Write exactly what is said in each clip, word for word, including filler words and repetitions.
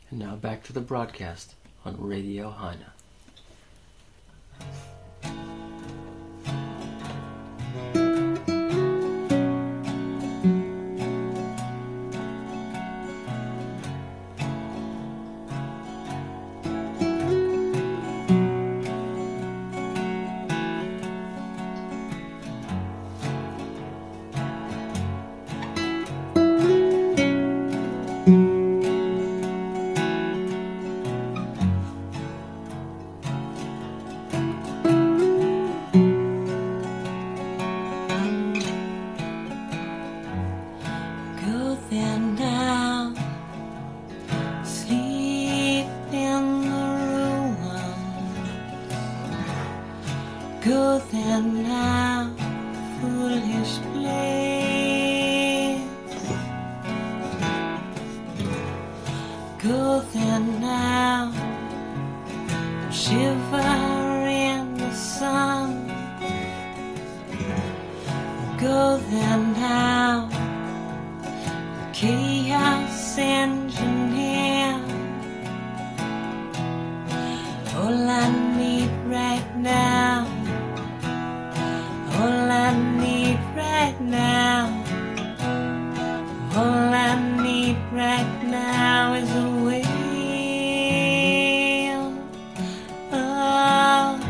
And now back to the broadcast on Radio Haina. Go there now, foolish place. Go there now, shiver in the sun. Go there now, chaos engineer. All I need right now, all I need right now, all I need right now is a whale of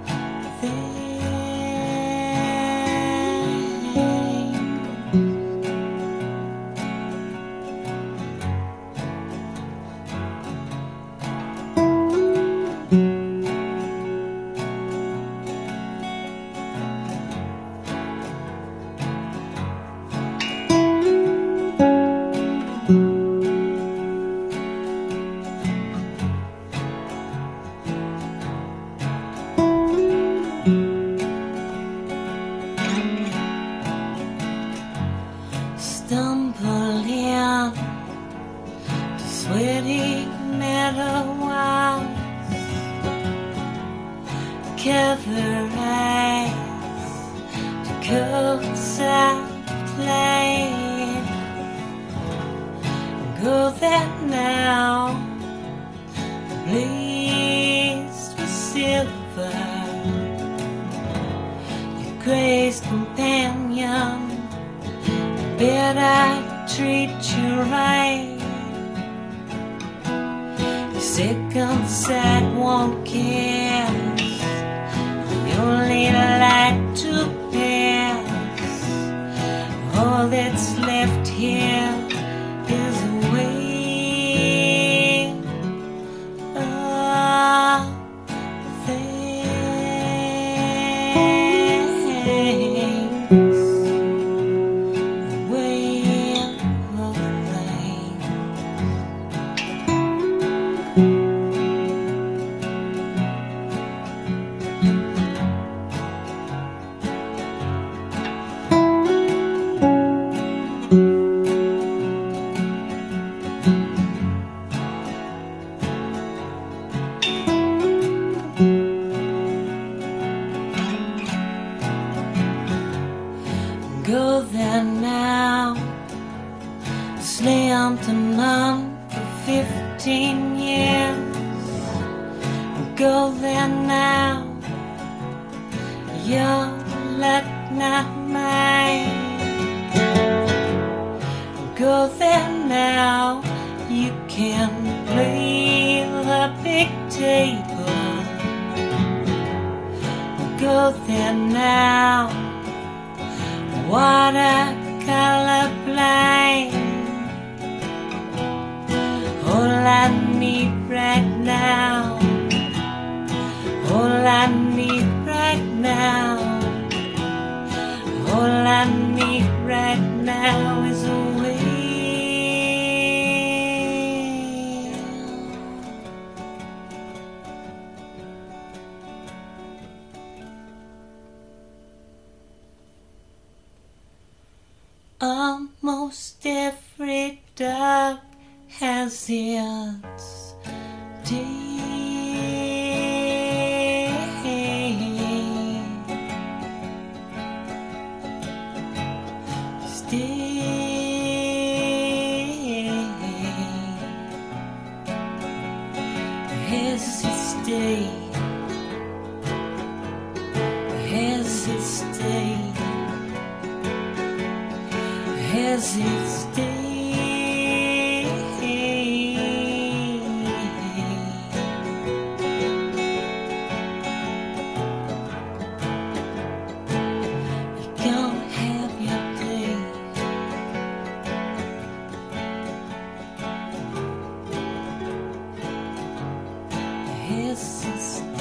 stumble in to sweaty meadow walls, cover eyes to coats of play. Go there now, blazed with silver, your gray's companion. Bet I treat you right. Your second sight won't kiss. You only like to pass. All that's left here is a whale of things. Go there now, slammed to none for fifteen years. Go there now, your luck not mine. Go there now, you can play the big table. Go there now, watercolor blind. All I need right now, all I need right now, all I need right now is a whale Almost every dog has its day. Stay. hesitate, hesitate, hesitate. Hesitate.